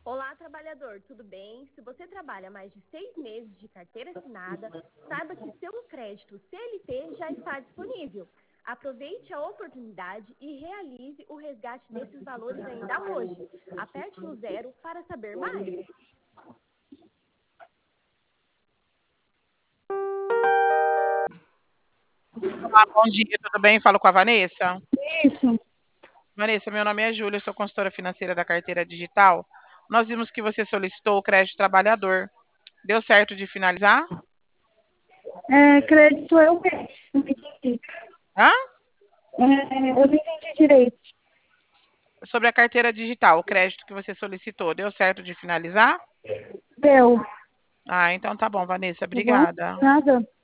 Olá, trabalhador, tudo bem? Se você trabalha mais de 6 meses de carteira assinada, saiba que seu crédito CLT já está disponível. Aproveite a oportunidade e realize o resgate desses valores ainda hoje. Aperte o 0 para saber mais. Olá, bom dia, tudo bem? Falo com a Vanessa. Isso. Vanessa, meu nome é Júlia, eu sou consultora financeira da carteira digital. Nós vimos que você solicitou o crédito trabalhador. Deu certo de finalizar? Crédito é o quê? Não entendi. Hã? Eu não entendi direito. Sobre a carteira digital, o crédito que você solicitou, deu certo de finalizar? Deu, Ah, então tá bom, Vanessa, tá bom? obrigada. Nada.